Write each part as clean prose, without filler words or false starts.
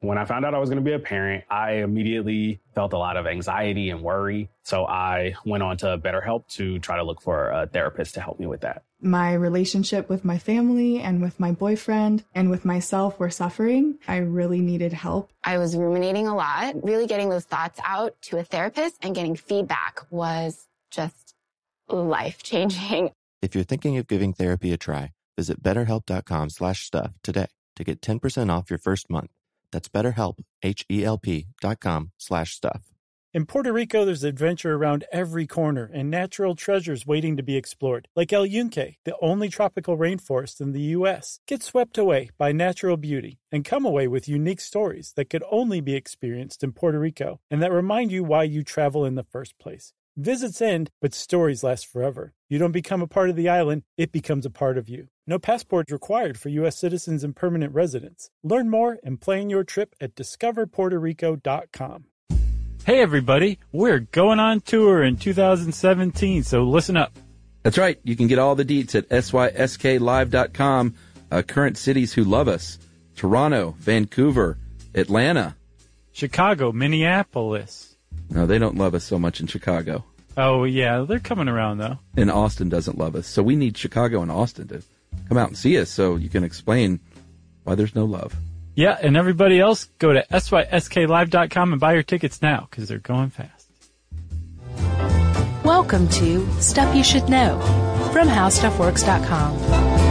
When I found out I was going to be a parent, I immediately felt a lot of anxiety and worry. So I went on to BetterHelp to try to look for a therapist to help me with that. My relationship with my family and with my boyfriend and with myself were suffering. I really needed help. I was ruminating a lot. Really getting those thoughts out to a therapist and getting feedback was just life-changing. If you're thinking of giving therapy a try, visit betterhelp.com/stuff today to get 10% off your first month. That's BetterHelp, HELP.com/stuff. In Puerto Rico, there's adventure around every corner and natural treasures waiting to be explored, like El Yunque, the only tropical rainforest in the U.S. Get swept away by natural beauty and come away with unique stories that could only be experienced in Puerto Rico and that remind you why you travel in the first place. Visits end, but stories last forever. You don't become a part of the island, it becomes a part of you. No passport required for U.S. citizens and permanent residents. Learn more and plan your trip at discoverpuertorico.com. Hey everybody, we're going on tour in 2017, so listen up. That's right. You can get all the deets at sysklive.com. Current cities who love us: Toronto, Vancouver, Atlanta, Chicago, Minneapolis. No, they don't love us so much in Chicago. Oh, yeah, they're coming around, though. And Austin doesn't love us. So we need Chicago and Austin to come out and see us so you can explain why there's no love. Yeah, and everybody else, go to sysklive.com and buy your tickets now, because they're going fast. Welcome to Stuff You Should Know from HowStuffWorks.com.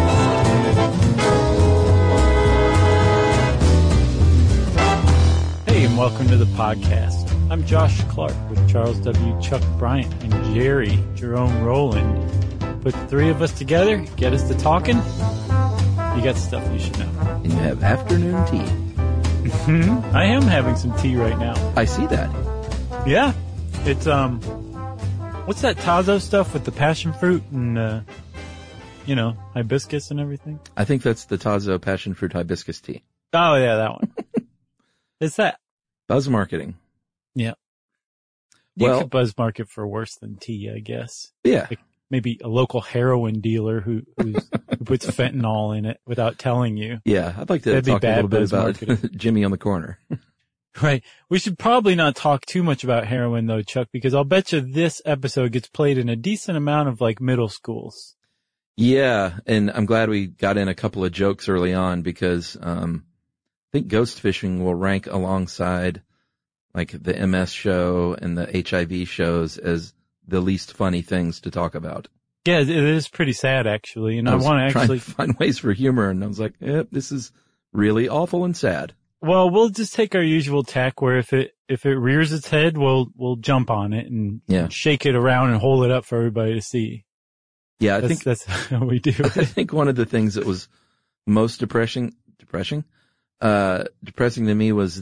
Hey, and welcome to the podcast. I'm Josh Clark with Charles W. Chuck Bryant and Jerry Jerome Rowland. Put the three of us together, get us to talking. You got stuff you should know. And you have afternoon tea. I am having some tea right now. I see that. Yeah. It's, what's that Tazo stuff with the passion fruit and, hibiscus and everything? I think that's the Tazo passion fruit hibiscus tea. Oh, yeah, that one. It's that. Buzz marketing. Yeah. You could buzz market for worse than tea, I guess. Yeah. Like maybe a local heroin dealer who puts fentanyl in it without telling you. Yeah, I'd like to talk a little bit about Jimmy on the corner. Right. We should probably not talk too much about heroin, though, Chuck, because I'll bet you this episode gets played in a decent amount of, middle schools. Yeah, and I'm glad we got in a couple of jokes early on because I think ghost fishing will rank alongside the MS show and the HIV shows as the least funny things to talk about. Yeah, it is pretty sad, actually. And I want to actually find ways for humor, and I was like, this is really awful and sad. Well, we'll just take our usual tack where if it rears its head, we'll jump on it and shake it around and hold it up for everybody to see. Yeah, I think that's how we do it. I think one of the things that was most depressing to me was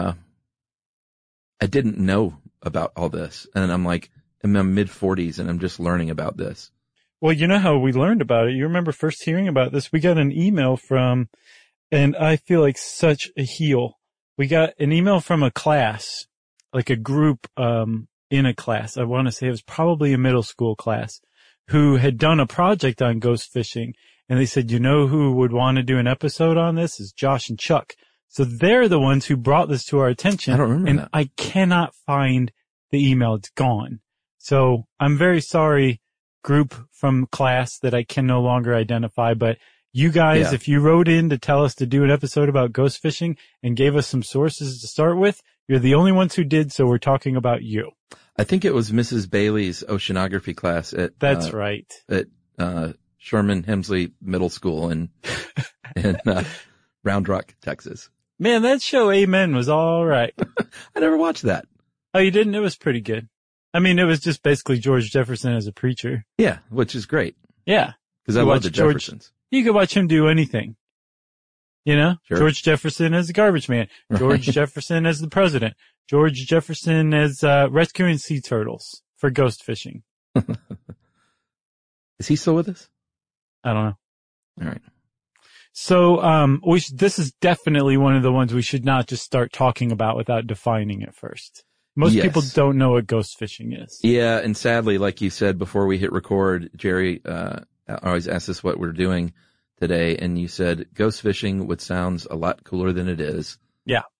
I didn't know about all this, and I'm in my mid-40s, and I'm just learning about this. Well, you know how we learned about it. You remember first hearing about this? We got an email from, and I feel like such a heel. We got an email from a class, a group in a class. I want to say it was probably a middle school class, who had done a project on ghost fishing, and they said, you know who would want to do an episode on this is Josh and Chuck. So they're the ones who brought this to our attention. I don't remember that. I cannot find the email. It's gone. So I'm very sorry, group from class that I can no longer identify, but you guys, if you wrote in to tell us to do an episode about ghost fishing and gave us some sources to start with, you're the only ones who did, so we're talking about you. I think it was Mrs. Bailey's oceanography class at That's right. At Sherman Hemsley Middle School in Round Rock, Texas. Man, that show Amen was all right. I never watched that. Oh, you didn't? It was pretty good. I mean, it was just basically George Jefferson as a preacher. Yeah, which is great. Yeah. Because I love the Jeffersons. You could watch him do anything. You know? Sure. George Jefferson as the garbage man. George Jefferson as the president. George Jefferson as rescuing sea turtles for ghost fishing. Is he still with us? I don't know. All right. So, this is definitely one of the ones we should not just start talking about without defining it first. Most people don't know what ghost fishing is. Yeah, and sadly, like you said before we hit record, Jerry always asks us what we're doing today, and you said ghost fishing, which sounds a lot cooler than it is. Yeah.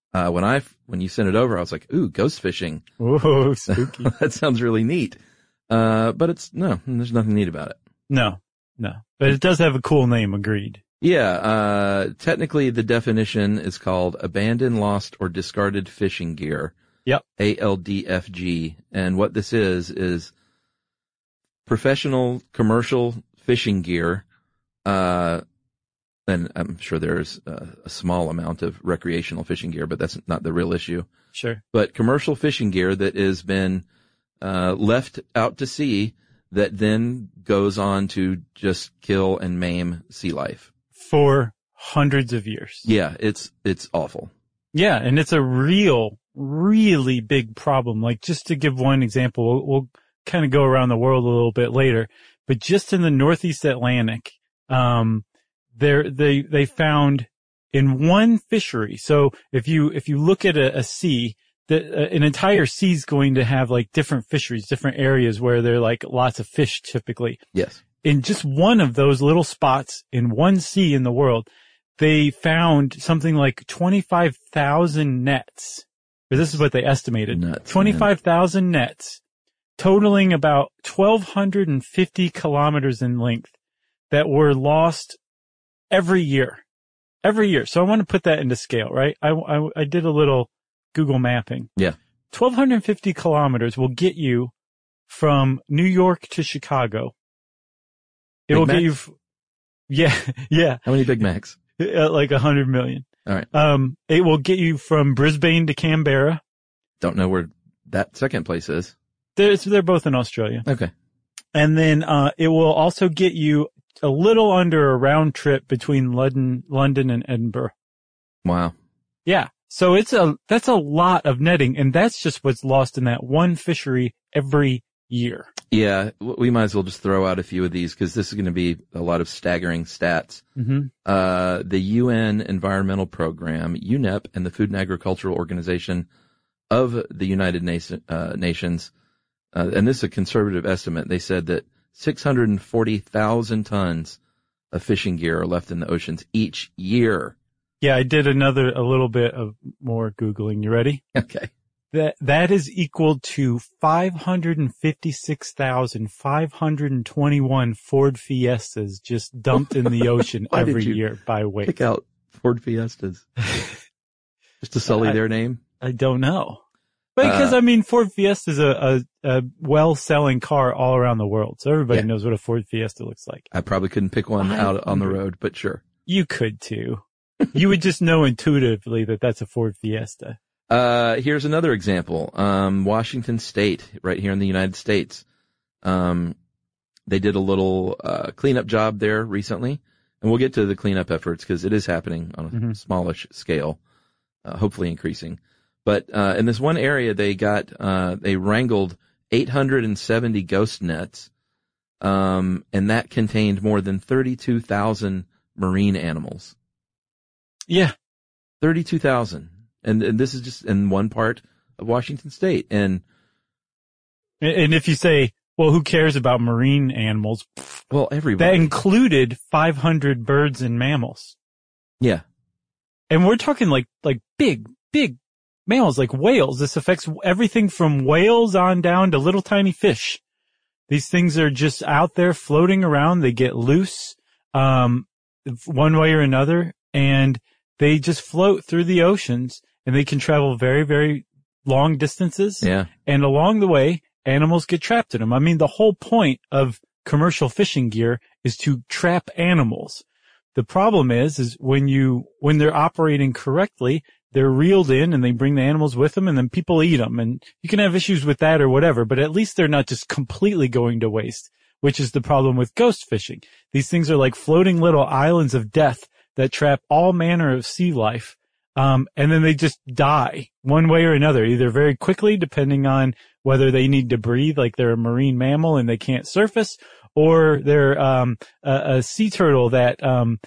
When you sent it over, I was like, ooh, ghost fishing. Whoa, spooky. That sounds really neat. But there's nothing neat about it. No. But it does have a cool name, agreed. Yeah, technically the definition is called abandoned, lost, or discarded fishing gear. Yep. ALDFG. And what this is professional commercial fishing gear. And I'm sure there's a small amount of recreational fishing gear, but that's not the real issue. Sure. But commercial fishing gear that has been left out to sea that then goes on to just kill and maim sea life. For hundreds of years. Yeah, it's awful. Yeah, and it's a really big problem. Like, just to give one example, we'll kind of go around the world a little bit later, but just in the Northeast Atlantic, they found in one fishery. So if you look at a sea, an entire sea is going to have like different fisheries, different areas where there are like lots of fish typically. Yes. In just one of those little spots in one sea in the world, they found something like 25,000 nets. Or this is what they estimated. Nuts, 25,000 nets, totaling about 1,250 kilometers in length, that were lost every year. Every year. So I want to put that into scale, right? I did a little Google mapping. Yeah. 1,250 kilometers will get you from New York to Chicago. It will get you, yeah. How many Big Macs? Like 100 million. All right. It will get you from Brisbane to Canberra. Don't know where that second place is. They're both in Australia. Okay. And then, it will also get you a little under a round trip between London and Edinburgh. Wow. Yeah. So that's a lot of netting, and that's just what's lost in that one fishery every year. Yeah, we might as well just throw out a few of these because this is going to be a lot of staggering stats. Mm-hmm. The UN Environmental Program, UNEP, and the Food and Agricultural Organization of the United Nations, and this is a conservative estimate, they said that 640,000 tons of fishing gear are left in the oceans each year. Yeah, I did a little bit of more Googling. You ready? Okay. That is equal to 556,521 Ford Fiestas just dumped in the ocean every year by weight. Pick out Ford Fiestas just to sully their name. I don't know. Because, Ford Fiesta is a well-selling car all around the world. So everybody knows what a Ford Fiesta looks like. I probably couldn't pick one out on the road, but sure. You could too. You would just know intuitively that that's a Ford Fiesta. Here's another example. Washington State, right here in the United States. They did a little, cleanup job there recently. And we'll get to the cleanup efforts because it is happening on a smallish scale, hopefully increasing. But, in this one area, they wrangled 870 ghost nets. And that contained more than 32,000 marine animals. Yeah. 32,000. And this is just in one part of Washington State. And if you say, well, who cares about marine animals? Well, everybody. That included 500 birds and mammals. Yeah. And we're talking like big mammals, like whales. This affects everything from whales on down to little tiny fish. These things are just out there floating around. They get loose, one way or another, and they just float through the oceans, and they can travel very, very long distances. Yeah. And along the way, animals get trapped in them. I mean, the whole point of commercial fishing gear is to trap animals. The problem is when they're operating correctly, they're reeled in and they bring the animals with them and then people eat them. And you can have issues with that or whatever, but at least they're not just completely going to waste, which is the problem with ghost fishing. These things are like floating little islands of death that trap all manner of sea life. And then they just die one way or another, either very quickly, depending on whether they need to breathe, like they're a marine mammal and they can't surface, or they're, a sea turtle that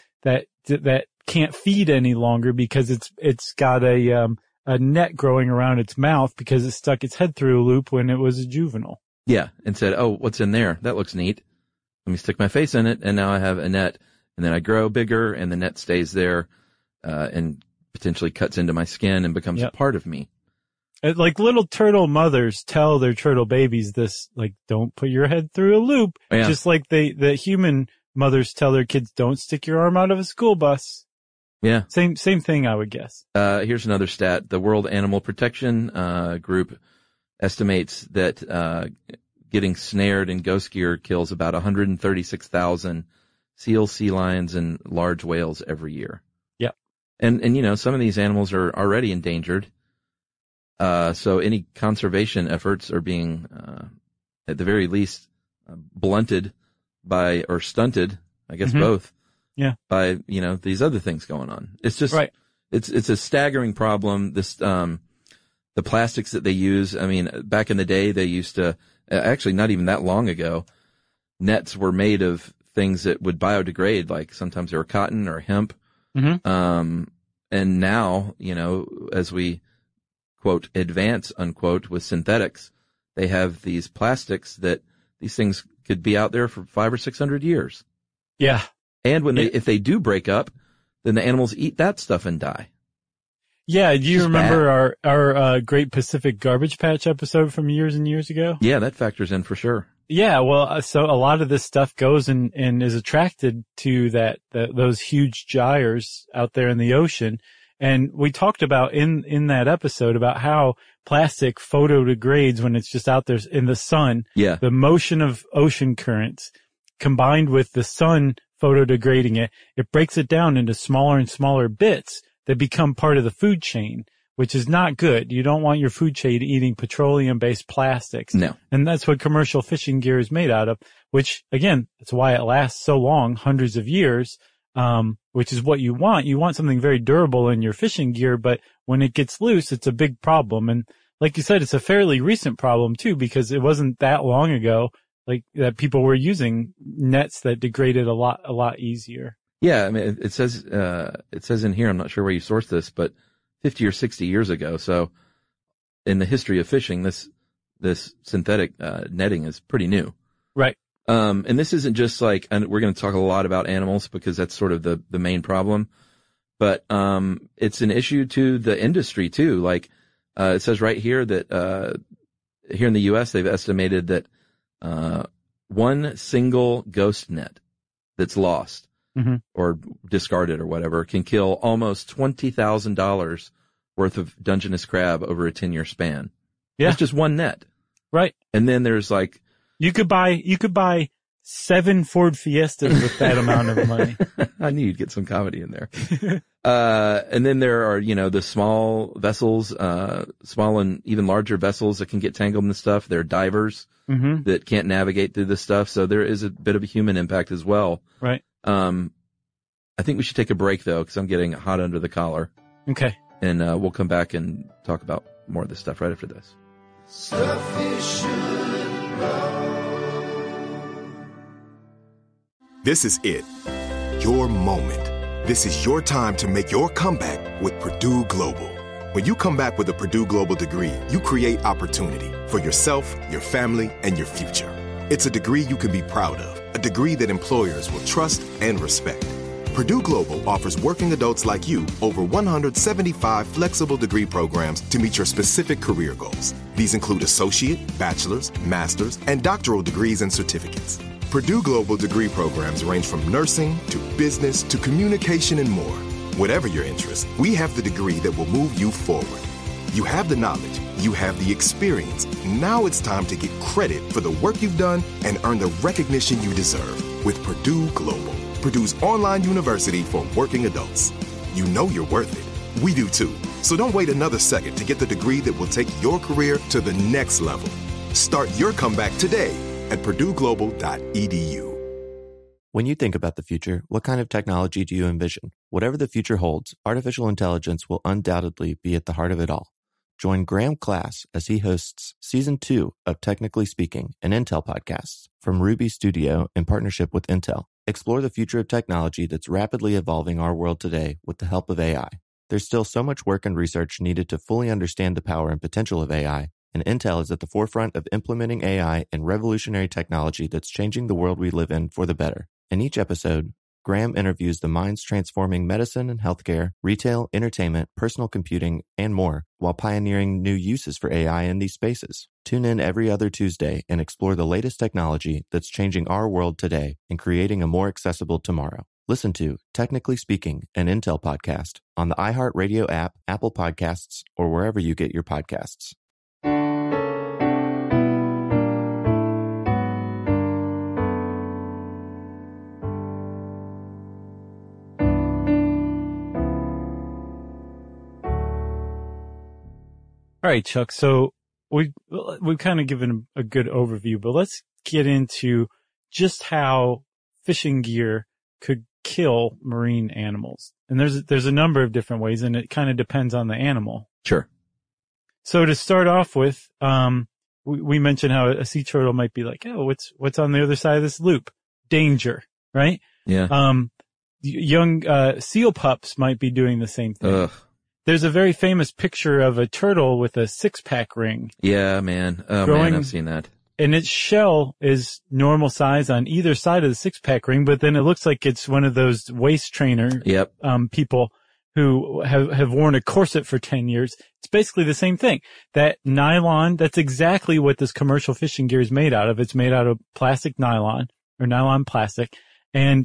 can't feed any longer because it's got a net growing around its mouth because it stuck its head through a loop when it was a juvenile. Yeah. And said, oh, what's in there? That looks neat. Let me stick my face in it. And now I have a net. And then I grow bigger and the net stays there, and potentially cuts into my skin and becomes a part of me. Like little turtle mothers tell their turtle babies this, like, don't put your head through a loop. Yeah. Just like the human mothers tell their kids, don't stick your arm out of a school bus. Yeah. Same thing, I would guess. Here's another stat. The World Animal Protection Group estimates that getting snared in ghost gear kills about 136,000 seals, sea lions, and large whales every year. Yep. And some of these animals are already endangered. So any conservation efforts are being, at the very least, blunted by, or stunted, I guess both. Yeah. By, these other things going on. It's just, right. It's a staggering problem. This, the plastics that they use. I mean, back in the day, they used to, actually not even that long ago, nets were made of things that would biodegrade, like sometimes they were cotton or hemp. Mm-hmm. And now, as we, quote, advance, unquote, with synthetics, they have these plastics that these things could be out there for 500 or 600 years. Yeah. And if they do break up, then the animals eat that stuff and die. Yeah. Do you remember our Great Pacific Garbage Patch episode from years and years ago? Yeah, that factors in for sure. Yeah. Well, so a lot of this stuff goes and is attracted to those huge gyres out there in the ocean. And we talked about in that episode about how plastic photodegrades when it's just out there in the sun. Yeah. The motion of ocean currents combined with the sun photodegrading it breaks it down into smaller and smaller bits that become part of the food chain, which is not good. You don't want your food chain eating petroleum-based plastics. No. And that's what commercial fishing gear is made out of, which, again, that's why it lasts so long, hundreds of years, which is what you want. You want something very durable in your fishing gear, but when it gets loose, it's a big problem. And like you said, it's a fairly recent problem, too, because it wasn't that long ago like that people were using nets that degraded a lot easier. Yeah, I mean, it says in here, I'm not sure where you sourced this, but 50 or 60 years ago. So in the history of fishing, this synthetic netting is pretty new. Right. And this isn't just like, and we're going to talk a lot about animals because that's sort of the main problem, but it's an issue to the industry too. Like it says right here that here in the U.S. they've estimated that one single ghost net that's lost or discarded or whatever can kill almost $20,000 worth of Dungeness crab over a 10-year span. Yeah. That's just one net. Right. And then there's like, you could buy 7 Ford Fiestas with that amount of money. I knew you'd get some comedy in there. And then there are, the small vessels, small and even larger vessels that can get tangled in the stuff. There are divers that can't navigate through this stuff. So there is a bit of a human impact as well. Right. I think we should take a break though, because I'm getting hot under the collar. Okay. And we'll come back and talk about more of this stuff right after this. Stuff you should know. This is it. Your moment. This is your time to make your comeback with Purdue Global. When you come back with a Purdue Global degree, you create opportunity for yourself, your family, and your future. It's a degree you can be proud of, a degree that employers will trust and respect. Purdue Global offers working adults like you over 175 flexible degree programs to meet your specific career goals. These include associate, bachelor's, master's, and doctoral degrees and certificates. Purdue Global degree programs range from nursing to business to communication and more. Whatever your interest, we have the degree that will move you forward. You have the knowledge, you have the experience. Now it's time to get credit for the work you've done and earn the recognition you deserve with Purdue Global, Purdue's online university for working adults. You know you're worth it. We do too. So don't wait another second to get the degree that will take your career to the next level. Start your comeback today at purdueglobal.edu. When you think about the future, what kind of technology do you envision? Whatever the future holds, artificial intelligence will undoubtedly be at the heart of it all. Join Graham Class as he hosts Season 2 of Technically Speaking, an Intel podcast from Ruby Studio in partnership with Intel. Explore the future of technology that's rapidly evolving our world today with the help of AI. There's still so much work and research needed to fully understand the power and potential of AI, and Intel is at the forefront of implementing AI and revolutionary technology that's changing the world we live in for the better. In each episode, Graham interviews the minds transforming medicine and healthcare, retail, entertainment, personal computing, and more, while pioneering new uses for AI in these spaces. Tune in every other Tuesday and explore the latest technology that's changing our world today and creating a more accessible tomorrow. Listen to Technically Speaking, an Intel podcast on the iHeartRadio app, Apple Podcasts, or wherever you get your podcasts. All right, Chuck. So we've kind of given a good overview, but let's get into just how fishing gear could kill marine animals. And there's a number of different ways, and it kind of depends on the animal. Sure. So to start off with, we mentioned how a sea turtle might be like, oh, what's on the other side of this loop? Danger, right? Yeah. Young seal pups might be doing the same thing. Ugh. There's a very famous picture of a turtle with a six-pack ring. Yeah, man. Oh, man, I've seen that. And its shell is normal size on either side of the six-pack ring, but then it looks like it's one of those waist trainer people who have worn a corset for 10 years. It's basically the same thing. That nylon, that's exactly what this commercial fishing gear is made out of. It's made out of plastic nylon or nylon plastic, and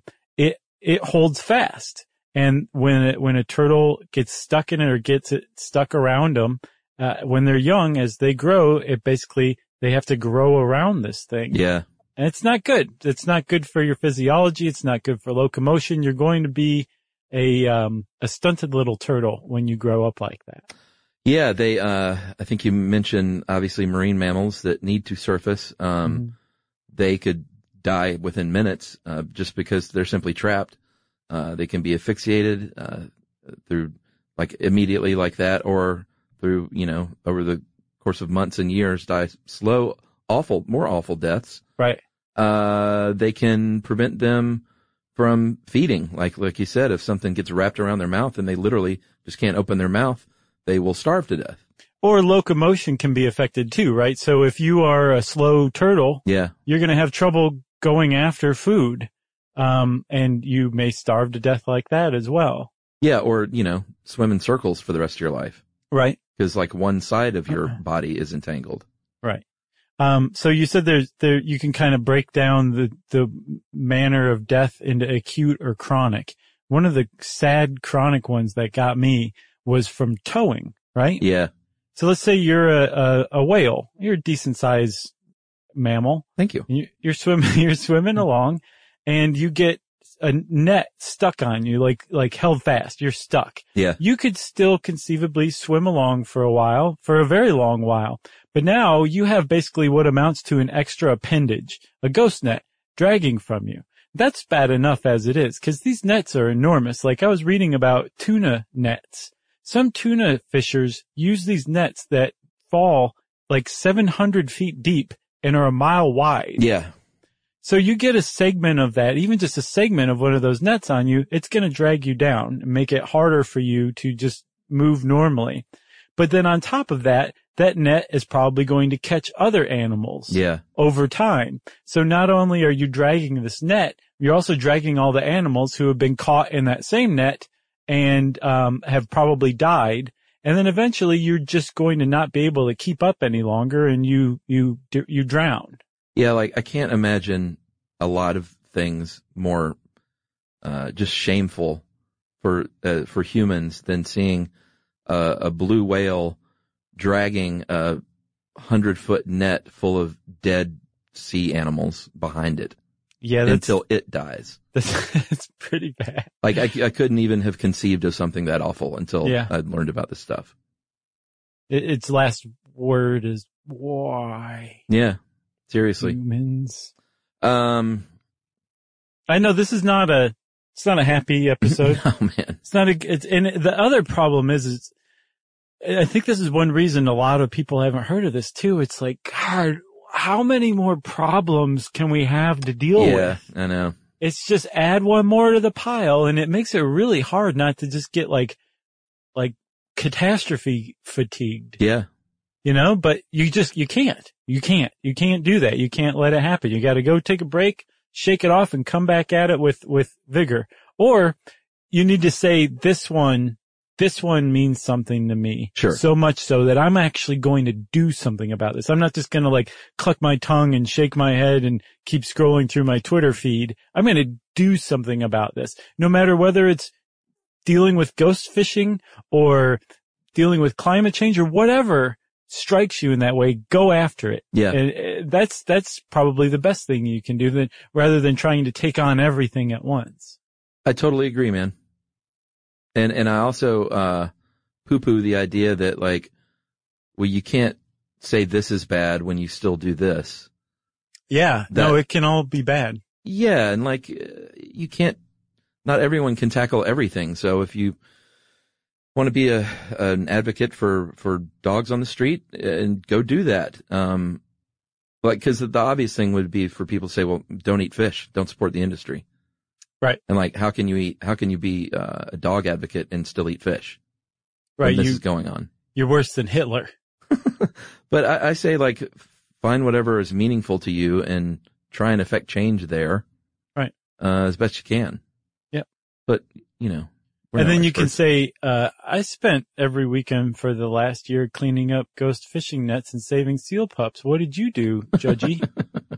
it holds fast. And when a turtle gets stuck in it or gets it stuck around them, when they're young, as they grow, they have to grow around this thing. Yeah. And it's not good. It's not good for your physiology. It's not good for locomotion. You're going to be a stunted little turtle when you grow up like that. Yeah, I think you mentioned obviously marine mammals that need to surface. They could die within minutes, just because they're simply trapped. They can be asphyxiated, through like immediately like that, or through, over the course of months and years, die slow, more awful deaths. Right. They can prevent them from feeding. Like you said, if something gets wrapped around their mouth and they literally just can't open their mouth, they will starve to death. Or locomotion can be affected too, right? So if you are a slow turtle, you're going to have trouble going after food. And you may starve to death like that as well. Yeah, or, swim in circles for the rest of your life. Right. Because like one side of your body is entangled. Right. So you said you can kind of break down the manner of death into acute or chronic. One of the sad chronic ones that got me was from towing, right? Yeah. So let's say you're a whale. You're a decent sized mammal. Thank you. You're swimming along. And you get a net stuck on you, like held fast. You're stuck. Yeah. You could still conceivably swim along for a very long while. But now you have basically what amounts to an extra appendage, a ghost net, dragging from you. That's bad enough as it is, because these nets are enormous. Like I was reading about tuna nets. Some tuna fishers use these nets that fall like 700 feet deep and are a mile wide. Yeah. So you get a segment of that, even just a segment of one of those nets on you, it's going to drag you down and make it harder for you to just move normally. But then on top of that, that net is probably going to catch other animals over time. So not only are you dragging this net, you're also dragging all the animals who have been caught in that same net and have probably died. And then eventually you're just going to not be able to keep up any longer, and you drown. Yeah, like I can't imagine a lot of things more just shameful for humans than seeing a blue whale dragging a 100-foot net full of dead sea animals behind it. Yeah, until it dies. That's pretty bad. Like I couldn't even have conceived of something that awful until I'd learned about this stuff. Its last word is why. Yeah. Seriously. Humans. I know this is it's not a happy episode. No, man. And the other problem is I think this is one reason a lot of people haven't heard of this too. It's like, God, how many more problems can we have to deal with? Yeah, I know. It's just add one more to the pile, and it makes it really hard not to just get like catastrophe fatigued. Yeah. But you can't do that. You can't let it happen. You got to go take a break, shake it off and come back at it with vigor. Or you need to say, this one means something to me. Sure. So much so that I'm actually going to do something about this. I'm not just going to like cluck my tongue and shake my head and keep scrolling through my Twitter feed. I'm going to do something about this. No matter whether it's dealing with ghost fishing or dealing with climate change or whatever strikes you in that way, go after it. Yeah. And that's probably the best thing you can do rather than trying to take on everything at once. I totally agree, man. And I also, poo-poo the idea that like, well, you can't say this is bad when you still do this. Yeah. No, it can all be bad. Yeah. And like, you can't, not everyone can tackle everything. So if you want to be an advocate for dogs on the street, and go do that. Like, cause the obvious thing would be for people to say, well, don't eat fish, don't support the industry. Right. And like, how can you be a dog advocate and still eat fish? Right. When this is going on. You're worse than Hitler. But I say like, find whatever is meaningful to you and try and affect change there. Right. As best you can. Yep. But, you know. And then you can say, I spent every weekend for the last year cleaning up ghost fishing nets and saving seal pups. What did you do, Judgy?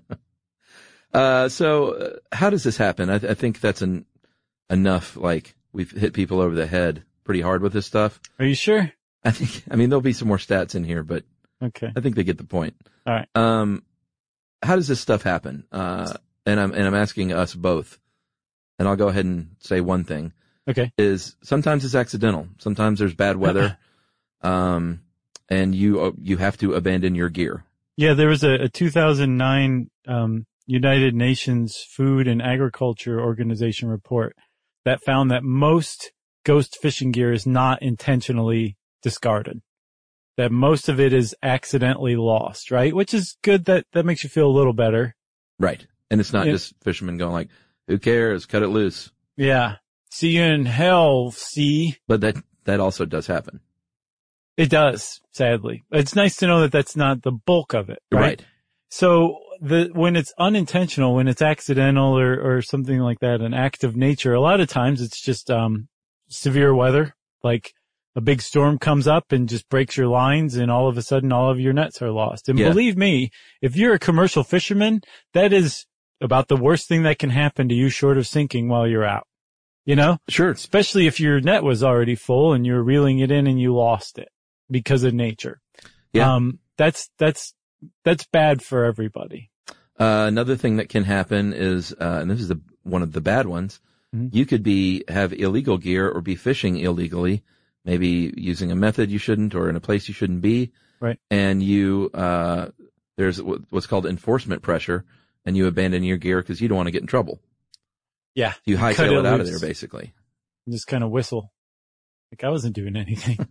So how does this happen? I think that's enough. Like, we've hit people over the head pretty hard with this stuff. Are you sure? I mean, there'll be some more stats in here, but okay. I think they get the point. All right. How does this stuff happen? And I'm asking us both, and I'll go ahead and say one thing. Okay. Is sometimes it's accidental. Sometimes there's bad weather. And you have to abandon your gear. Yeah. There was a 2009, United Nations Food and Agriculture Organization report that found that most ghost fishing gear is not intentionally discarded. That most of it is accidentally lost, right? Which is good. That makes you feel a little better. Right. And it's not just fishermen going like, who cares? Cut it loose. Yeah. See you in hell, see? But that also does happen. It does, sadly. It's nice to know that that's not the bulk of it, right? Right. So when it's unintentional, when it's accidental or something like that, an act of nature, a lot of times it's just, severe weather, like a big storm comes up and just breaks your lines and all of a sudden all of your nets are lost. And believe me, if you're a commercial fisherman, that is about the worst thing that can happen to you short of sinking while you're out. You know? Sure. Especially if your net was already full and you're reeling it in and you lost it because of nature. Yeah. That's bad for everybody. Another thing that can happen is, and this is one of the bad ones, you could have illegal gear or be fishing illegally, maybe using a method you shouldn't or in a place you shouldn't be. Right. And there's what's called enforcement pressure, and you abandon your gear because you don't want to get in trouble. Yeah. You hightail it out of there, basically. Just kind of whistle. Like I wasn't doing anything.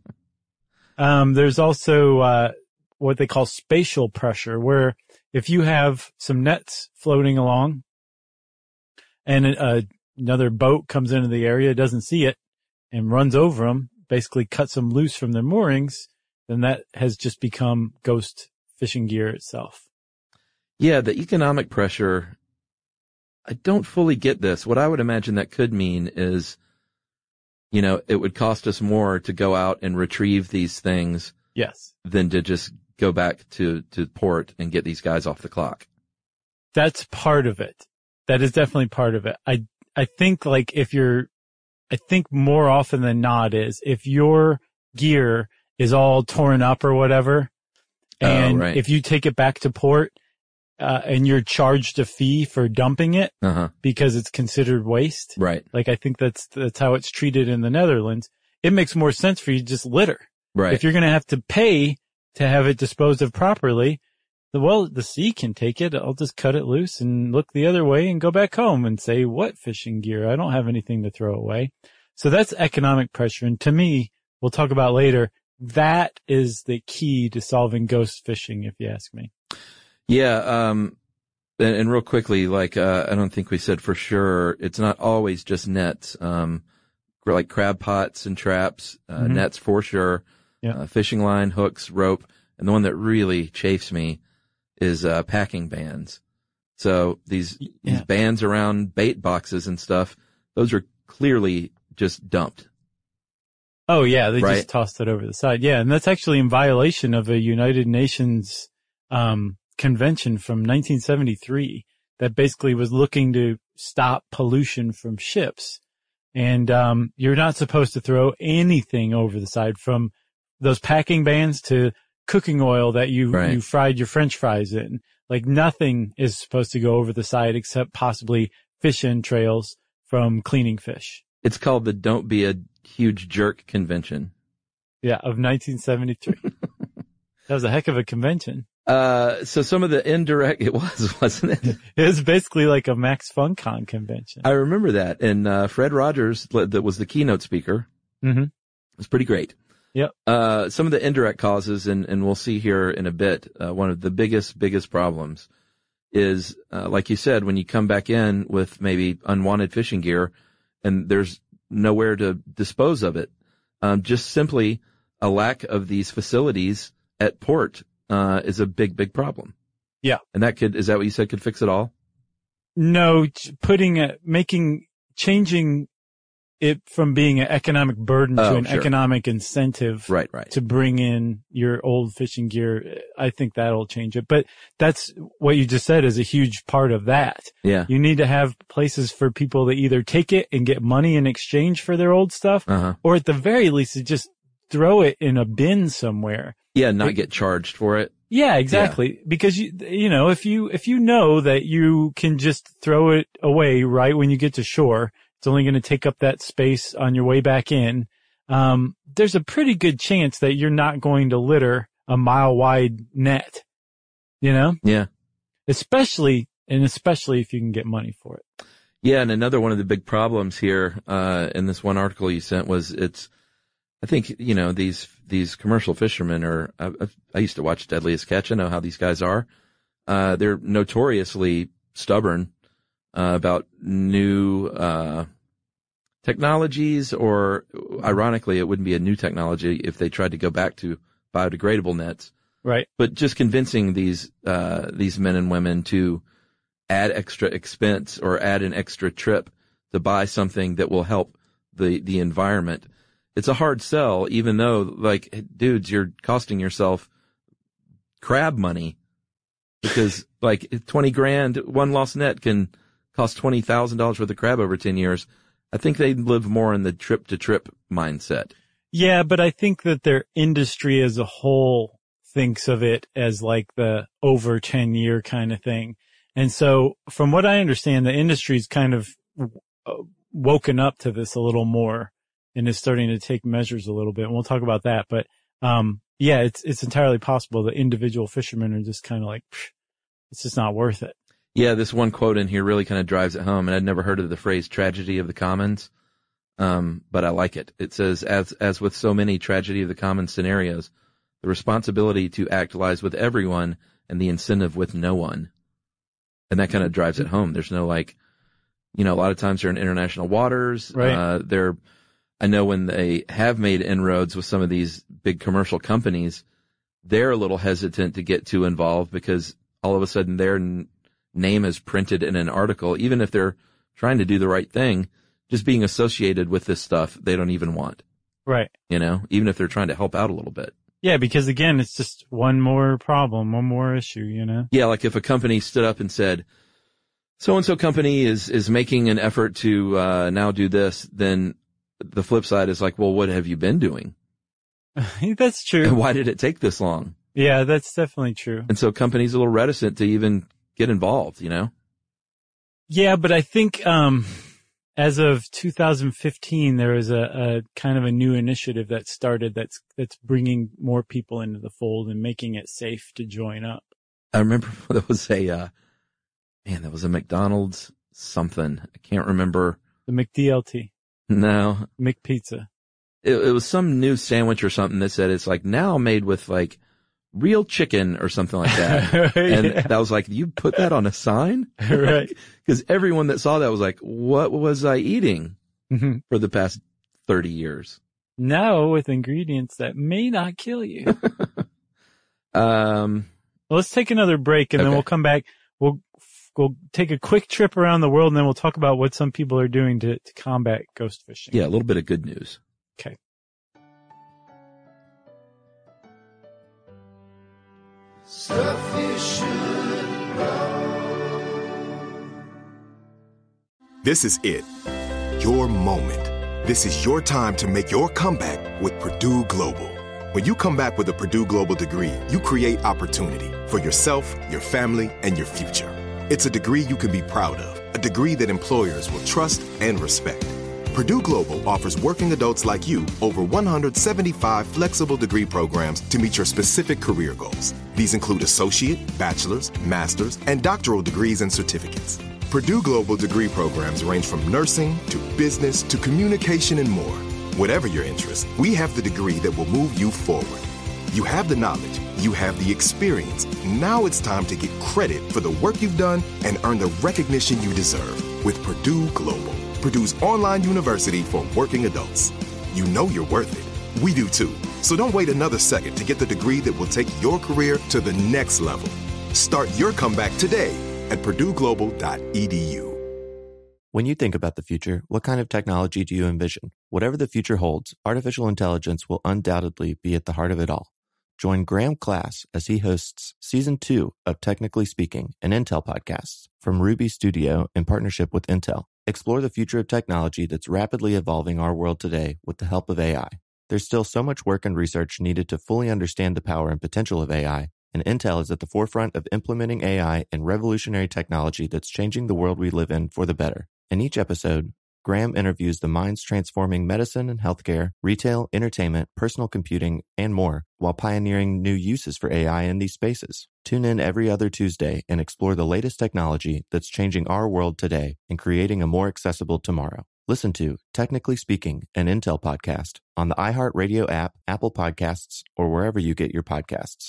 There's also, what they call spatial pressure, where if you have some nets floating along and another boat comes into the area, doesn't see it and runs over them, basically cuts them loose from their moorings, then that has just become ghost fishing gear itself. Yeah. The economic pressure, I don't fully get this. What I would imagine that could mean is, you know, it would cost us more to go out and retrieve these things. Yes. Than to just go back to port and get these guys off the clock. That's part of it. That is definitely part of it. I think like I think more often than not is if your gear is all torn up or whatever, and if you take it back to port, and you're charged a fee for dumping it because it's considered waste. Right. Like I think that's how it's treated in the Netherlands. It makes more sense for you to just litter. Right. If you're going to have to pay to have it disposed of properly, the sea can take it. I'll just cut it loose and look the other way and go back home and say, what fishing gear? I don't have anything to throw away. So that's economic pressure. And to me, we'll talk about later, that is the key to solving ghost fishing, if you ask me. Yeah. And real quickly, like, I don't think we said for sure, it's not always just nets. Like crab pots and traps, nets for sure. Yeah. Fishing line, hooks, rope. And the one that really chafes me is, packing bands. So these bans around bait boxes and stuff, those are clearly just dumped. Oh yeah, they just tossed it over the side. Yeah, and that's actually in violation of a United Nations convention from 1973 that basically was looking to stop pollution from ships. And you're not supposed to throw anything over the side, from those packing bans to cooking oil that you fried your French fries in. Like, nothing is supposed to go over the side except possibly fish entrails from cleaning fish. It's called the Don't Be a Huge Jerk Convention. Yeah, of 1973. That was a heck of a convention. So some of the indirect, it was, wasn't it? It was basically like a Max FunCon convention. I remember that. And Fred Rogers, that was the keynote speaker. Mm-hmm. It was pretty great. Yep. Some of the indirect causes, and we'll see here in a bit, one of the biggest problems is, like you said, when you come back in with maybe unwanted fishing gear and there's nowhere to dispose of it, just simply a lack of these facilities at port, is a big problem. Yeah. And is that what you said could fix it all? No, changing it from being an economic burden to an economic incentive right. to bring in your old fishing gear. I think that'll change it. But that's what you just said is a huge part of that. Yeah. You need to have places for people to either take it and get money in exchange for their old stuff, or at the very least to just throw it in a bin somewhere. Yeah, not get charged for it. Yeah, exactly. Yeah. Because you know, if you know that you can just throw it away right when you get to shore, it's only going to take up that space on your way back in. There's a pretty good chance that you're not going to litter a mile-wide net, you know? Yeah. Especially if you can get money for it. Yeah, and another one of the big problems here, in this one article you sent was I think, you know, these commercial fishermen are, I used to watch Deadliest Catch. I know how these guys are. They're notoriously stubborn about new technologies, or ironically, it wouldn't be a new technology if they tried to go back to biodegradable nets. Right. But just convincing these men and women to add extra expense or add an extra trip to buy something that will help the environment. It's a hard sell, even though, like, dudes, you're costing yourself crab money, because like $20,000, one lost net can cost $20,000 worth of crab over 10 years. I think they live more in the trip to trip mindset. Yeah, but I think that their industry as a whole thinks of it as like the over 10-year kind of thing. And so from what I understand, the industry's kind of woken up to this a little more and is starting to take measures a little bit. And we'll talk about that. But, yeah, it's entirely possible that individual fishermen are just kind of like, it's just not worth it. Yeah, this one quote in here really kind of drives it home, and I'd never heard of the phrase tragedy of the commons, but I like it. It says, as with so many tragedy of the commons scenarios, the responsibility to act lies with everyone and the incentive with no one. And that kind of drives it home. There's no, like, you know, a lot of times they're in international waters. Right. I know when they have made inroads with some of these big commercial companies, they're a little hesitant to get too involved because all of a sudden their name is printed in an article, even if they're trying to do the right thing, just being associated with this stuff they don't even want. Right. You know, even if they're trying to help out a little bit. Yeah, because again, it's just one more problem, one more issue, you know? Yeah, like if a company stood up and said, so-and-so company is making an effort to now do this, then the flip side is like, well, what have you been doing? That's true. And why did it take this long? Yeah, that's definitely true. And so companies are a little reticent to even get involved, you know? Yeah, but I think as of 2015, there was a kind of a new initiative that started that's bringing more people into the fold and making it safe to join up. I remember there was a McDonald's something. I can't remember. The McDLT. No. McPizza. It was some new sandwich or something that said it's like now made with like real chicken or something like that. And that was like, you put that on a sign? Right. Because everyone that saw that was like, what was I eating for the past 30 years? No, with ingredients that may not kill you. Well, let's take another break and then we'll come back. We'll We'll take a quick trip around the world, and then we'll talk about what some people are doing to combat ghost fishing. Yeah, a little bit of good news. Okay. Stuff you should know. This is it. Your moment. This is your time to make your comeback with Purdue Global. When you come back with a Purdue Global degree, you create opportunity for yourself, your family, and your future. It's a degree you can be proud of, a degree that employers will trust and respect. Purdue Global offers working adults like you over 175 flexible degree programs to meet your specific career goals. These include associate, bachelor's, master's, and doctoral degrees and certificates. Purdue Global degree programs range from nursing to business to communication and more. Whatever your interest, we have the degree that will move you forward. You have the knowledge, you have the experience. Now it's time to get credit for the work you've done and earn the recognition you deserve with Purdue Global, Purdue's online university for working adults. You know you're worth it. We do too. So don't wait another second to get the degree that will take your career to the next level. Start your comeback today at purdueglobal.edu. When you think about the future, what kind of technology do you envision? Whatever the future holds, artificial intelligence will undoubtedly be at the heart of it all. Join Graham Class as he hosts Season 2 of Technically Speaking, an Intel podcast from Ruby Studio in partnership with Intel. Explore the future of technology that's rapidly evolving our world today with the help of AI. There's still so much work and research needed to fully understand the power and potential of AI, and Intel is at the forefront of implementing AI and revolutionary technology that's changing the world we live in for the better. In each episode, Graham interviews the minds transforming medicine and healthcare, retail, entertainment, personal computing, and more, while pioneering new uses for AI in these spaces. Tune in every other Tuesday and explore the latest technology that's changing our world today and creating a more accessible tomorrow. Listen to Technically Speaking, an Intel podcast on the iHeartRadio app, Apple Podcasts, or wherever you get your podcasts.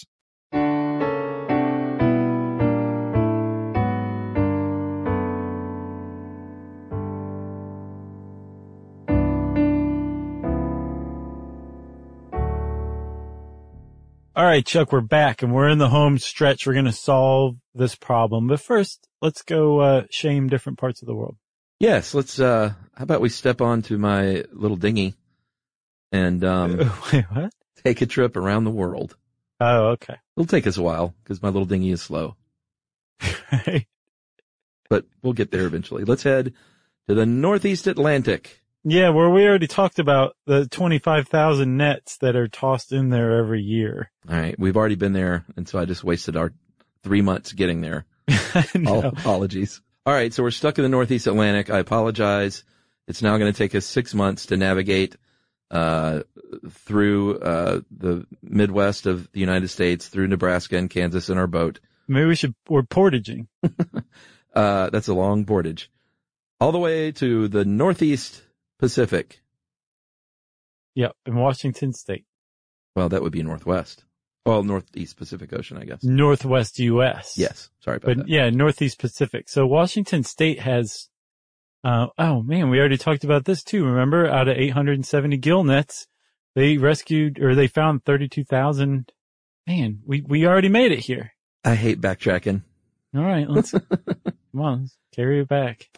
All right, Chuck, we're back, and we're in the home stretch. We're going to solve this problem. But first, let's go shame different parts of the world. Yes, let's, how about we step onto my little dinghy and Wait, what? take a trip around the world. Oh, okay. It'll take us a while because my little dinghy is slow. Right. But we'll get there eventually. Let's head to the Northeast Atlantic. Yeah, where we already talked about the 25,000 nets that are tossed in there every year. All right, we've already been there, and so I just wasted our 3 months getting there. All apologies. All right, so we're stuck in the Northeast Atlantic. I apologize. It's now going to take us 6 months to navigate through the Midwest of the United States, through Nebraska and Kansas in our boat. Maybe we're portaging. That's a long portage. All the way to the Northeast Pacific. Yep, in Washington State. Well, that would be Northwest. Well, Northeast Pacific Ocean, I guess. Northwest U.S. Yes, sorry about that. Yeah, Northeast Pacific. So Washington State has, oh man, we already talked about this too. Remember, out of 870 gill nets, they rescued, or they found 32,000. Man, we already made it here. I hate backtracking. All right, come on, let's carry it back.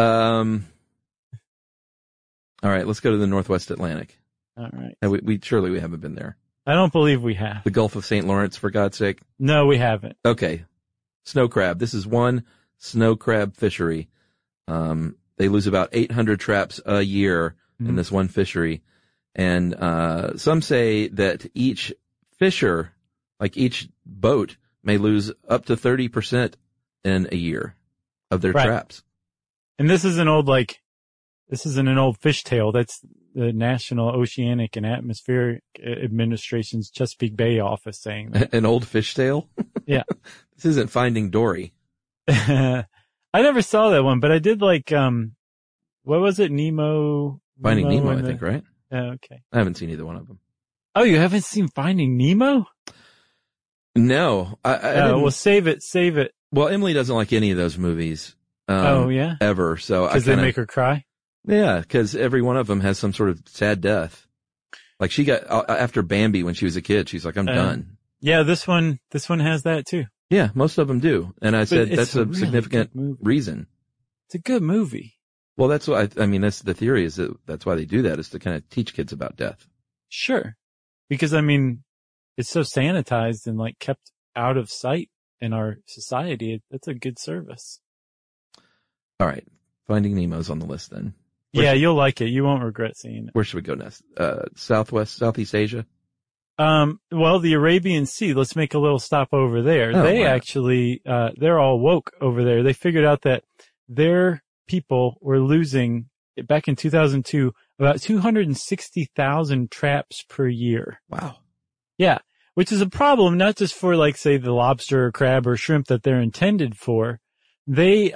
All right, let's go to the Northwest Atlantic. All right. We surely we haven't been there. I don't believe we have. The Gulf of St. Lawrence, for God's sake. No, we haven't. Okay. Snow crab. This is one snow crab fishery. They lose about 800 traps a year in this one fishery. And some say that each fisher, like each boat, may lose up to 30% in a year of their traps. And this is an old fishtail. That's the National Oceanic and Atmospheric Administration's Chesapeake Bay office saying that. An old fishtail? Yeah. This isn't Finding Dory. I never saw that one, but I did like, what was it? Finding Nemo, I think, right? Okay. I haven't seen either one of them. Oh, you haven't seen Finding Nemo? No. Well, save it. Well, Emily doesn't like any of those movies. Oh, yeah? Ever. So because they make her cry? Yeah, because every one of them has some sort of sad death. Like she got, after Bambi when she was a kid, she's like, I'm done. Yeah, this one has that too. Yeah, most of them do. And I said that's a really significant reason. It's a good movie. Well, that's what I mean, that's the theory is that that's why they do that, is to kind of teach kids about death. Sure. Because, I mean, it's so sanitized and like kept out of sight in our society. That's a good service. All right. Finding Nemo's on the list then. You'll like it. You won't regret seeing it. Where should we go next? Southeast Asia? Well, the Arabian Sea, let's make a little stop over there. They actually, they're all woke over there. They figured out that their people were losing, back in 2002, about 260,000 traps per year. Wow. Yeah. Which is a problem, not just for, like, say, the lobster or crab or shrimp that they're intended for. There's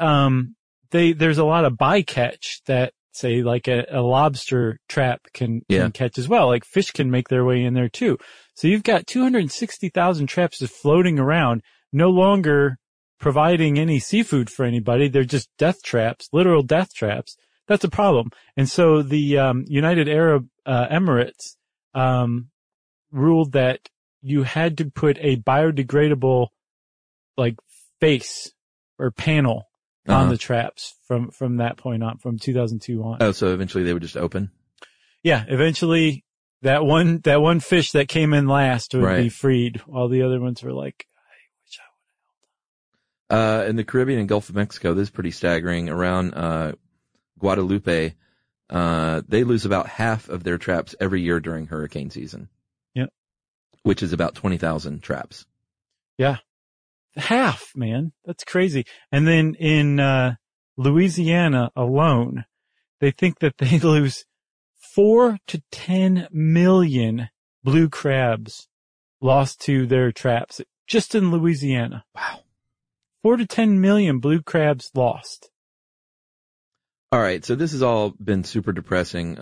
a lot of bycatch that, say, like a lobster trap can catch as well. Like fish can make their way in there too. So you've got 260,000 traps just floating around, no longer providing any seafood for anybody. They're just death traps, literal death traps. That's a problem. And so the United Arab Emirates ruled that you had to put a biodegradable like face or panel on the traps from that point on, from 2002 on. Oh, so eventually they would just open? Yeah, eventually that one fish that came in last would be freed, while the other ones were like, I wish I would have held on. In the Caribbean and Gulf of Mexico, this is pretty staggering. Around Guadalupe, they lose about half of their traps every year during hurricane season. Yep. Which is about 20,000 traps. Yeah. Half, man. That's crazy. And then in Louisiana alone, they think that they lose 4 to 10 million blue crabs lost to their traps just in Louisiana. Wow. 4 to 10 million blue crabs lost. All right. So this has all been super depressing.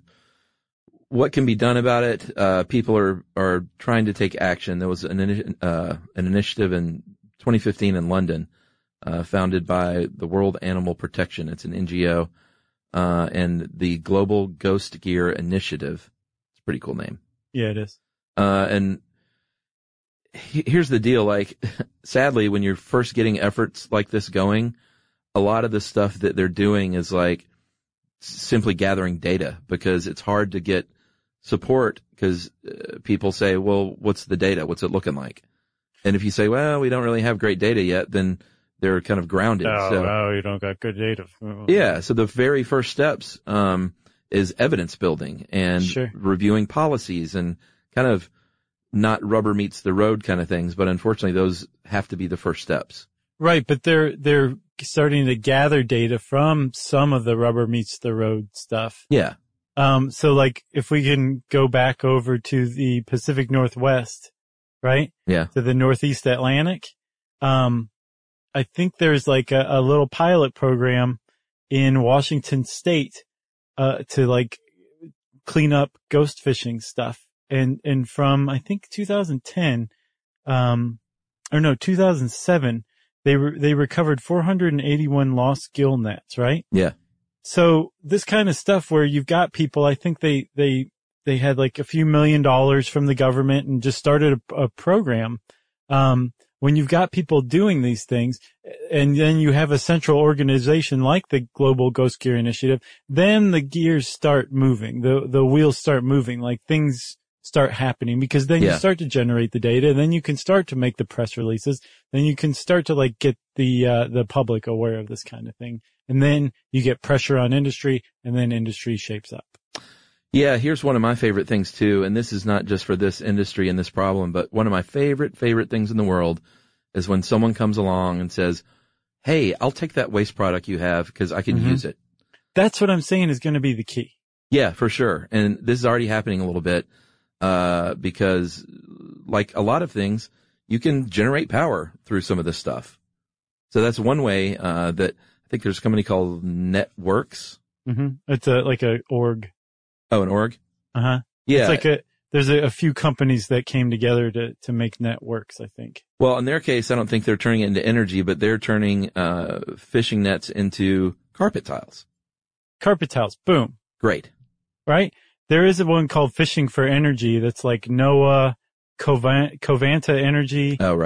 What can be done about it? People are trying to take action. There was an initiative in 2015 in London, founded by the World Animal Protection. It's an NGO, and the Global Ghost Gear Initiative. It's a pretty cool name. Yeah, it is. And here's the deal. Like, sadly, when you're first getting efforts like this going, a lot of the stuff that they're doing is like simply gathering data, because it's hard to get support, because people say, well, what's the data? What's it looking like? And if you say, well, we don't really have great data yet, then they're kind of grounded. Oh, you don't got good data. Yeah. So the very first steps, is evidence building and reviewing policies and kind of not rubber meets the road kind of things. But unfortunately, those have to be the first steps. Right. But they're starting to gather data from some of the rubber meets the road stuff. Yeah. So like if we can go back over to the Pacific Northwest, right? Yeah. To the Northeast Atlantic. I think there's like a little pilot program in Washington State, to like clean up ghost fishing stuff. And from, I think 2010, 2007, they recovered 481 lost gill nets, right? Yeah. So this kind of stuff where you've got people, I think they had like a few $1 million from the government and just started a program. When you've got people doing these things, and then you have a central organization like the Global Ghost Gear Initiative, then the gears start moving, the wheels start moving, like things start happening, because then you start to generate the data, and then you can start to make the press releases, then you can start to like get the public aware of this kind of thing. And then you get pressure on industry, and then industry shapes up. Yeah, here's one of my favorite things too, and this is not just for this industry and this problem, but one of my favorite things in the world is when someone comes along and says, hey, I'll take that waste product you have because I can use it. That's what I'm saying is going to be the key. Yeah, for sure. And this is already happening a little bit, because like a lot of things, you can generate power through some of this stuff. So that's one way, that I think there's a company called Networks. Mm-hmm. It's like a org. Oh, an org? Uh-huh. Yeah. It's like there's a few companies that came together to make Networks, I think. Well, in their case, I don't think they're turning it into energy, but they're turning, fishing nets into carpet tiles. Carpet tiles. Boom. Great. Right? There is one called Fishing for Energy that's like NOAA, Covanta Energy. Oh, right.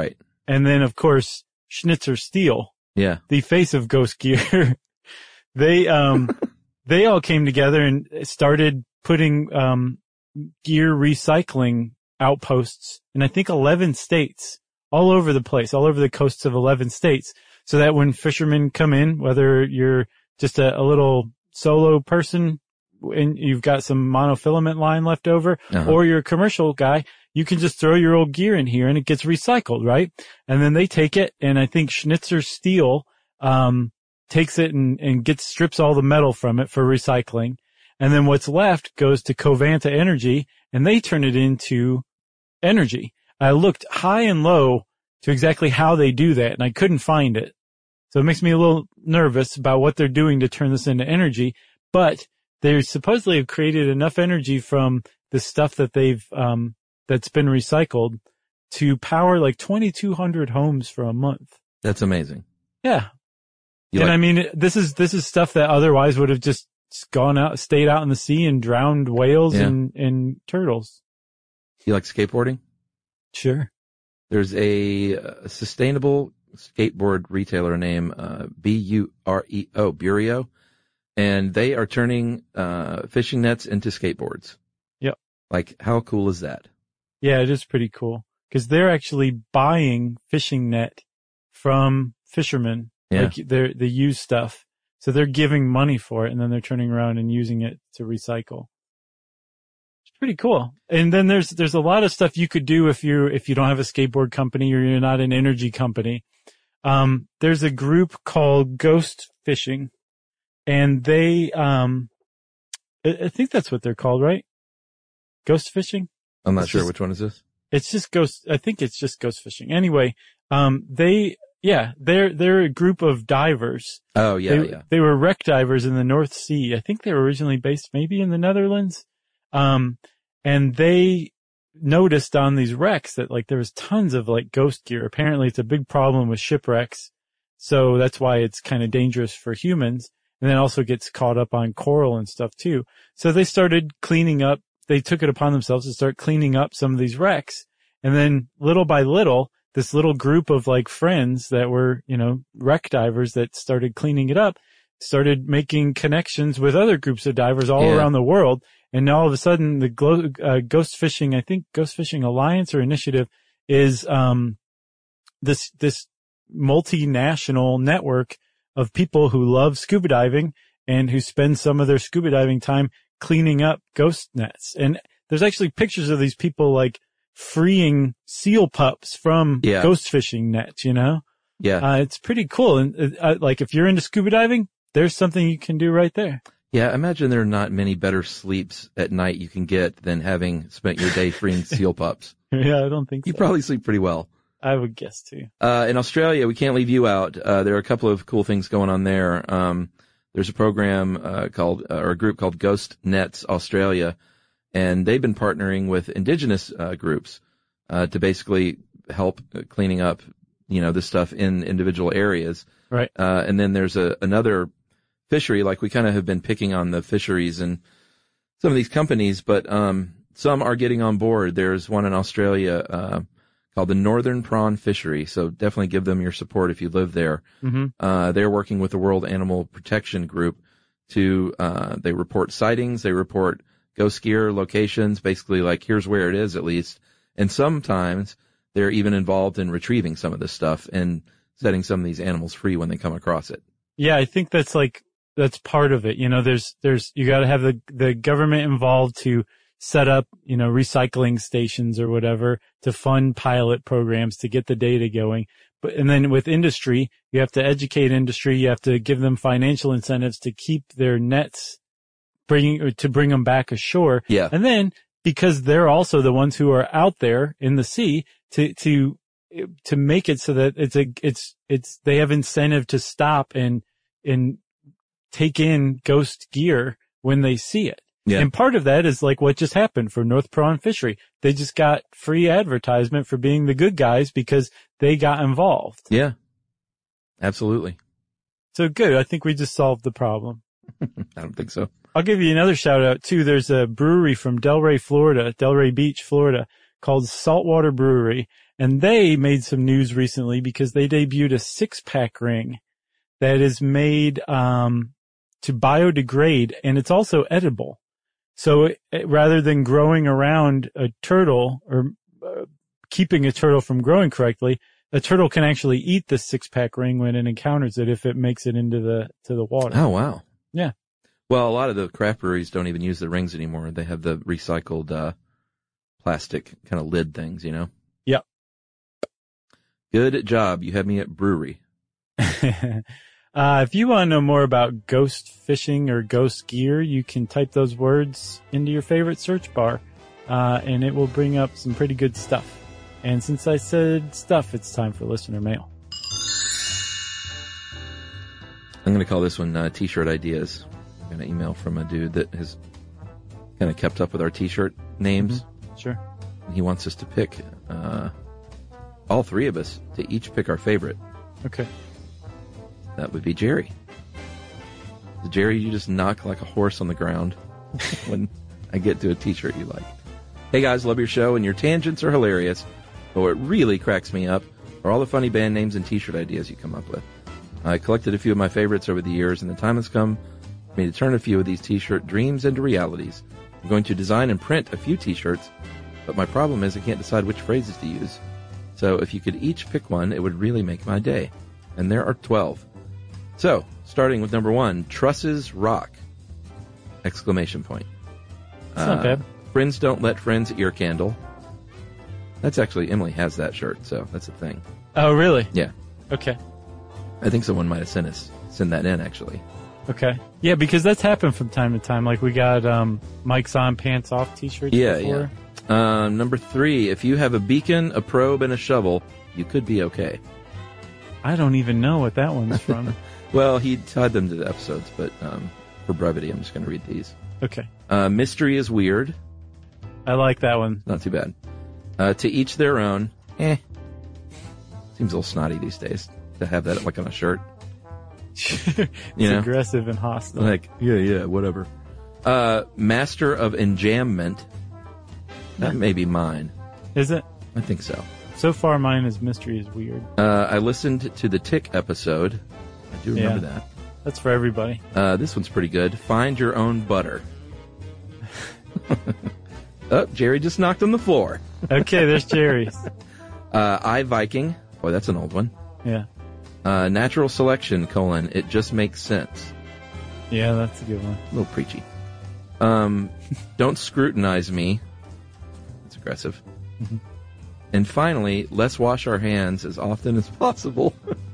And then, of course, Schnitzer Steel, Yeah. the face of Ghost Gear, they all came together and started putting, gear recycling outposts in, I think, 11 states, all over the place, all over the coasts of 11 states. So that when fishermen come in, whether you're just a little solo person and you've got some monofilament line left over, or you're a commercial guy, you can just throw your old gear in here and it gets recycled, right? And then they take it, and I think Schnitzer Steel takes it and strips all the metal from it for recycling. And then what's left goes to Covanta Energy, and they turn it into energy. I looked high and low to exactly how they do that, and I couldn't find it. So it makes me a little nervous about what they're doing to turn this into energy. But they supposedly have created enough energy from the stuff that they've that's been recycled to power like 2,200 homes for a month. That's amazing. Yeah. I mean, this is stuff that otherwise would have just stayed out in the sea and drowned whales and turtles. You like skateboarding? Sure. There's a sustainable skateboard retailer named Bureo, and they are turning fishing nets into skateboards. Yep. Like, how cool is that? Yeah, it is pretty cool because they're actually buying fishing net from fishermen, like the used stuff. So they're giving money for it, and then they're turning around and using it to recycle. It's pretty cool. And then there's a lot of stuff you could do if you don't have a skateboard company or you're not an energy company. There's a group called Ghost Fishing, and they I think that's what they're called, right? Ghost Fishing? I'm not sure. Which one is this? It's just I think it's just Ghost Fishing. Anyway, they're a group of divers. Oh, yeah. They were wreck divers in the North Sea. I think they were originally based maybe in the Netherlands. And they noticed on these wrecks that like there was tons of like ghost gear. Apparently it's a big problem with shipwrecks. So that's why it's kind of dangerous for humans. And then also gets caught up on coral and stuff too. So they started cleaning up. They took it upon themselves to start cleaning up some of these wrecks. And then little by little, this little group of like friends that were, wreck divers that started cleaning it up, started making connections with other groups of divers all around the world. And now all of a sudden the Ghost Fishing, I think Ghost Fishing Alliance or Initiative is, this multinational network of people who love scuba diving and who spend some of their scuba diving time cleaning up ghost nets. And there's actually pictures of these people like freeing seal pups from ghost fishing nets, Yeah. It's pretty cool. And like if you're into scuba diving, there's something you can do right there. Yeah. I imagine there are not many better sleeps at night you can get than having spent your day freeing seal pups. Yeah, I don't think so. You probably sleep pretty well. I would guess too. In Australia, we can't leave you out. There are a couple of cool things going on there. There's a program, or a group called Ghost Nets Australia, and they've been partnering with indigenous, groups, to basically help cleaning up, this stuff in individual areas. Right. And then there's another fishery, like we kind of have been picking on the fisheries and some of these companies, but, some are getting on board. There's one in Australia, called the Northern Prawn Fishery. So definitely give them your support if you live there. Mm-hmm. They're working with the World Animal Protection Group to, they report sightings, they report ghost gear locations, basically like here's where it is at least. And sometimes they're even involved in retrieving some of this stuff and setting some of these animals free when they come across it. Yeah, I think that's part of it. There's, you gotta have the government involved to set up, recycling stations or whatever to fund pilot programs to get the data going. And then with industry, you have to educate industry. You have to give them financial incentives to keep their nets bring them back ashore. Yeah. And then because they're also the ones who are out there in the sea to make it so that they have incentive to stop and take in ghost gear when they see it. Yeah. And part of that is like what just happened for North Prawn Fishery. They just got free advertisement for being the good guys because they got involved. Yeah, absolutely. So good. I think we just solved the problem. I don't think so. I'll give you another shout out too. There's a brewery from Delray Beach, Florida called Saltwater Brewery, and they made some news recently because they debuted a 6-pack ring that is made to biodegrade, and it's also edible. So rather than growing around a turtle or keeping a turtle from growing correctly, a turtle can actually eat the 6-pack ring when it encounters it if it makes it into the water. Oh, wow. Yeah. Well, a lot of the craft breweries don't even use the rings anymore. They have the recycled plastic kind of lid things, you know? Yep. Good job. You had me at brewery. If you want to know more about ghost fishing or ghost gear, you can type those words into your favorite search bar, and it will bring up some pretty good stuff. And since I said stuff, it's time for listener mail. I'm going to call this one T-shirt ideas. I got an email from a dude that has kind of kept up with our T-shirt names. Mm-hmm. Sure. He wants us to pick, all three of us, to each pick our favorite. Okay. That would be Jerry. Jerry, you just knock like a horse on the ground when I get to a T-shirt you like. Hey guys, love your show and your tangents are hilarious. But what really cracks me up are all the funny band names and T-shirt ideas you come up with. I collected a few of my favorites over the years, and the time has come for me to turn a few of these T-shirt dreams into realities. I'm going to design and print a few T-shirts, but my problem is I can't decide which phrases to use. So if you could each pick one, it would really make my day. And there are 12. So, starting with number 1, Trusses Rock! Exclamation point. That's not bad. Friends don't let friends ear candle. That's actually, Emily has that shirt, so that's a thing. Oh, really? Yeah. Okay. I think someone might have sent that in, actually. Okay. Yeah, because that's happened from time to time. Like we got Mike's On Pants Off T-shirts before. Yeah. Number 3, if you have a beacon, a probe, and a shovel, you could be okay. I don't even know what that one's from. Well, he tied them to the episodes, but for brevity, I'm just going to read these. Okay. Mystery is weird. I like that one. Not too bad. To each their own. Seems a little snotty these days to have that like on a shirt. It's aggressive and hostile. Like, yeah, whatever. Master of Enjambment. That may be mine. Is it? I think so. So far, mine is Mystery is Weird. I listened to the Tick episode. I do remember that. That's for everybody. This one's pretty good. Find your own butter. Oh, Jerry just knocked on the floor. Okay, there's Jerry's. iViking. Boy, that's an old one. Yeah. Natural selection, it just makes sense. Yeah, that's a good one. A little preachy. Don't scrutinize me. That's aggressive. Mm-hmm. And finally, let's wash our hands as often as possible.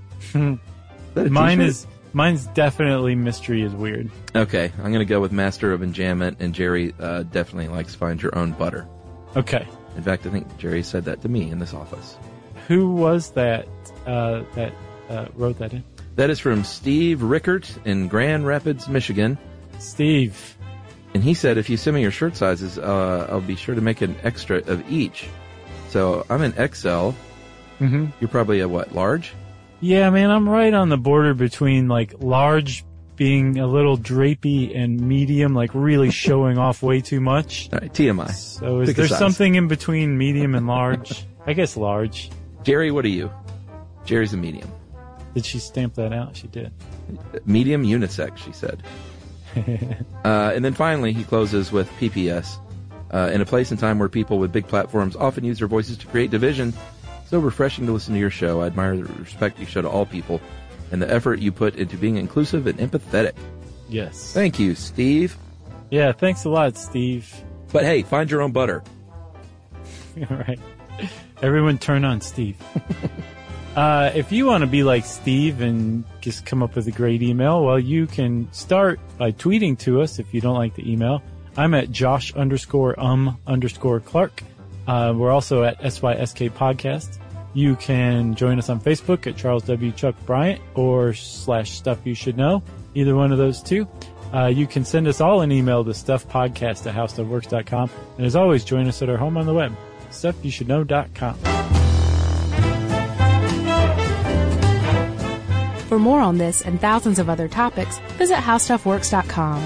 Mine's definitely Mystery is Weird. Okay, I'm going to go with Master of Enjambment, and Jerry definitely likes Find Your Own Butter. Okay. In fact, I think Jerry said that to me in this office. Who was that that wrote that in? That is from Steve Rickert in Grand Rapids, Michigan. Steve. And he said, if you send me your shirt sizes, I'll be sure to make an extra of each. So I'm an XL. Mm-hmm. You're probably a what, large? Yeah, man, I'm right on the border between like large being a little drapey and medium, like really showing off way too much. All right, TMI. So is there something in between medium and large? I guess large. Jerry, what are you? Jerry's a medium. Did she stamp that out? She did. Medium unisex, she said. And then finally, he closes with PPS. In a place and time where people with big platforms often use their voices to create division, so refreshing to listen to your show. I admire the respect you show to all people and the effort you put into being inclusive and empathetic. Yes. Thank you, Steve. Yeah, thanks a lot, Steve. But hey, find your own butter. All right. Everyone turn on Steve. If you want to be like Steve and just come up with a great email, well, you can start by tweeting to us if you don't like the email. I'm at Josh_Clark. We're also at SYSK Podcast. You can join us on Facebook at Charles W. Chuck Bryant or /Stuff You Should Know. Either one of those two. You can send us all an email to stuffpodcast@howstuffworks.com. And as always, join us at our home on the web, stuffyoushouldknow.com. For more on this and thousands of other topics, visit howstuffworks.com.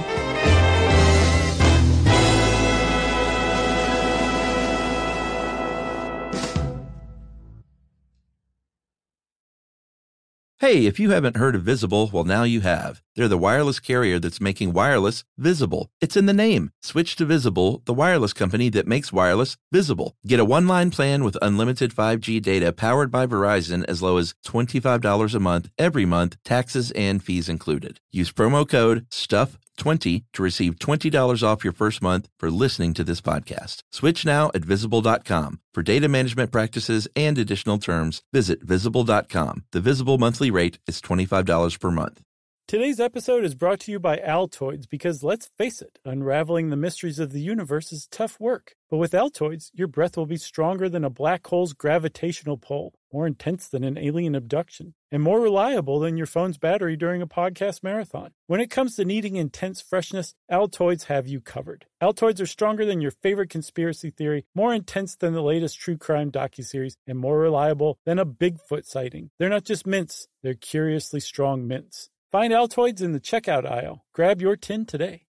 Hey, if you haven't heard of Visible, well, now you have. They're the wireless carrier that's making wireless visible. It's in the name. Switch to Visible, the wireless company that makes wireless visible. Get a one-line plan with unlimited 5G data powered by Verizon as low as $25 a month every month, taxes and fees included. Use promo code STUFF20 to receive $20 off your first month for listening to this podcast. Switch now at Visible.com. For data management practices and additional terms, visit Visible.com. The Visible monthly rate is $25 per month. Today's episode is brought to you by Altoids because, let's face it, unraveling the mysteries of the universe is tough work. But with Altoids, your breath will be stronger than a black hole's gravitational pull, more intense than an alien abduction, and more reliable than your phone's battery during a podcast marathon. When it comes to needing intense freshness, Altoids have you covered. Altoids are stronger than your favorite conspiracy theory, more intense than the latest true crime docuseries, and more reliable than a Bigfoot sighting. They're not just mints, they're curiously strong mints. Find Altoids in the checkout aisle. Grab your tin today.